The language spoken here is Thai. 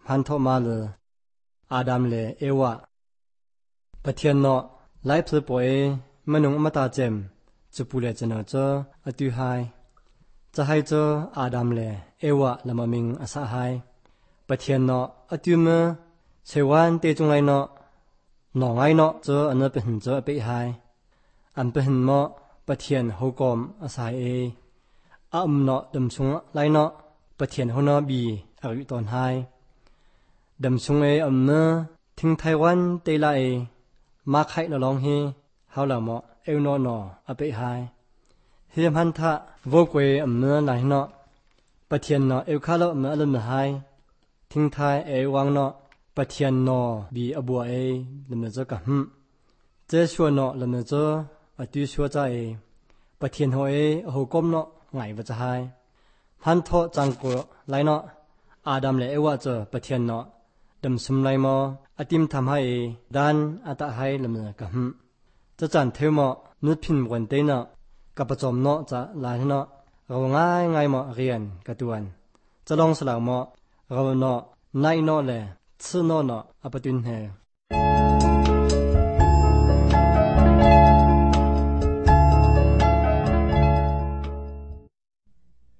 พันทมาเลอาดัมเลเอวะปะเทียนเนาะไล่พลือป่วยมนุงอมตะเจมจะปูเลจะเนเจออตุไฮจะให้เจออาดัมเลเอวะละมะมิงอาสะไฮปะเทียนเนาะอตุมเชวันเตจงไลเนาะหนองไอเนาะเจออันนั้นเป็นเจอไปไฮอันเป็นเมาะปะเทียนหูกอมอาศัยอาเนาะดำชงไลเนาะปะเทียนหัวเนาะบีอายุตอนไฮดำชงเมื่อทิ้งไต้หวันเตลามาไข่ละลองเฮเฮาละเมาะเอวเนาะเนาะอเปไฮเฮียพันธะโวกเวเมื่อไหนเนาะปะเทียนเนาะเอวคาละเมื่อละเมื่อไฮทิ้งไทยวังเนาะปะเทียนนอบีอบัวละเมเจอกะหึเจชัวเนาะละเมเจออตุชัวใจปะเทียนโฮโฮก้มเนาะไงวะจะหายพันโทจังกุไลเนาะอาดัมและเอวะเจอปะเทียนเนาะดำสมไลมออติมทำให้ดันอัตให้ละเมกะหึจะจันเทวมอนุดพินวันเตเนาะกับประจอมเนาะจะลายเนาะเราง่ายมอเรียนกะตวนจะลองสลาวมอเราเนาะนายเนาะแลชื่อเนาะอปตุนเฮ